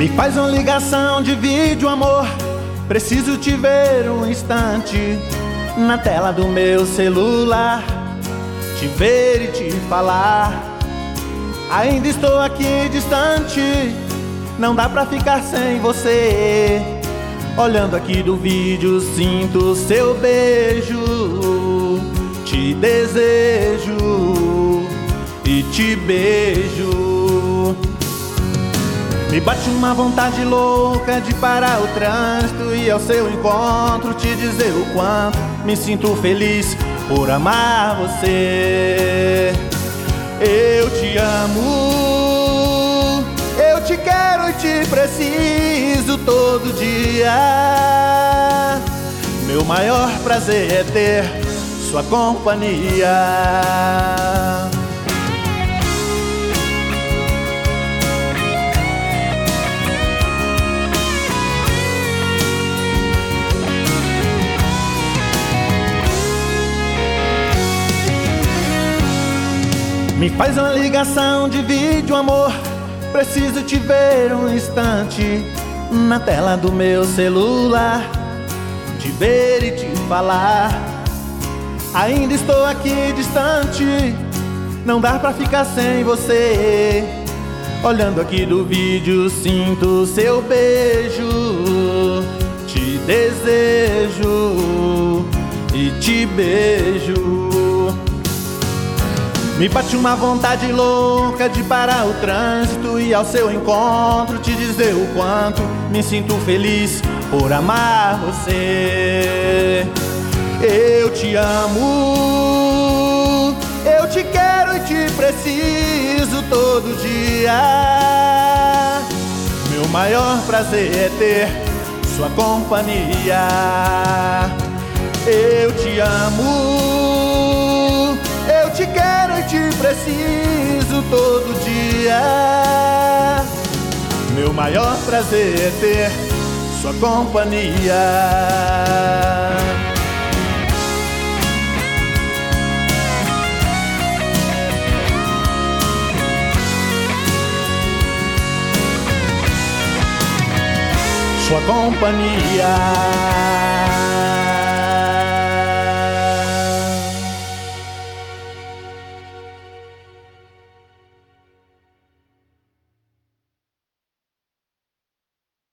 Me faz uma ligação de vídeo, amor. Preciso te ver um instante na tela do meu celular, te ver e te falar. Ainda estou aqui distante, não dá pra ficar sem você. Olhando aqui do vídeo, sinto seu beijo. Te desejo e te beijo. Me bate uma vontade louca de parar o trânsito e ao seu encontro te dizer o quanto me sinto feliz por amar você. Eu te amo, eu te quero e te preciso todo dia. Meu maior prazer é ter sua companhia. Me faz uma ligação de vídeo, amor. Preciso te ver um instante na tela do meu celular, te ver e te falar. Ainda estou aqui distante, não dá pra ficar sem você. Olhando aqui do vídeo, sinto seu beijo. Te desejo e te beijo. Me bate uma vontade louca de parar o trânsito e ao seu encontro te dizer o quanto me sinto feliz por amar você. Eu te amo, eu te quero e te preciso todo dia. Meu maior prazer é ter sua companhia. Eu te amo, eu te quero e te preciso todo dia. Meu maior prazer é ter sua companhia. Sua companhia.